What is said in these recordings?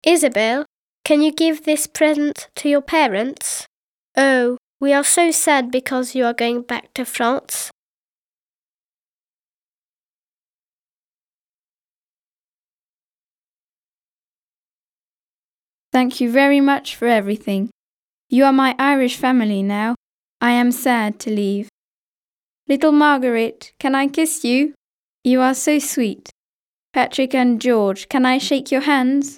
Isabel, can you give this present to your parents? Oh, we are so sad because you are going back to France. Thank you very much for everything. You are my Irish family now. I am sad to leave. Little Margaret, can I kiss you? You are so sweet. Patrick and George, can I shake your hands?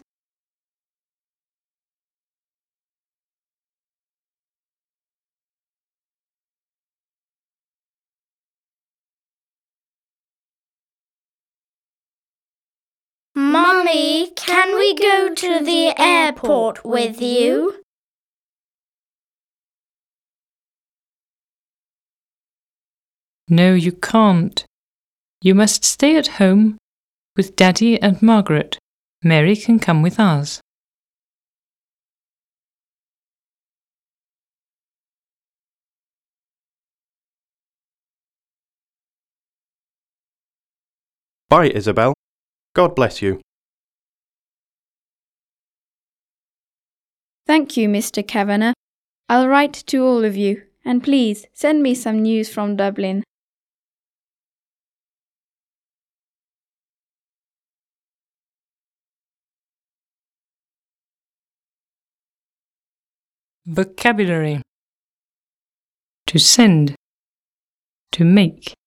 Mummy, can we go to the airport with you? No, you can't. You must stay at home with Daddy and Margaret. Mary can come with us. Bye, Isabel. God bless you. Thank you, Mr. Kavanagh. I'll write to all of you, and please send me some news from Dublin. Vocabulary: to send, to make.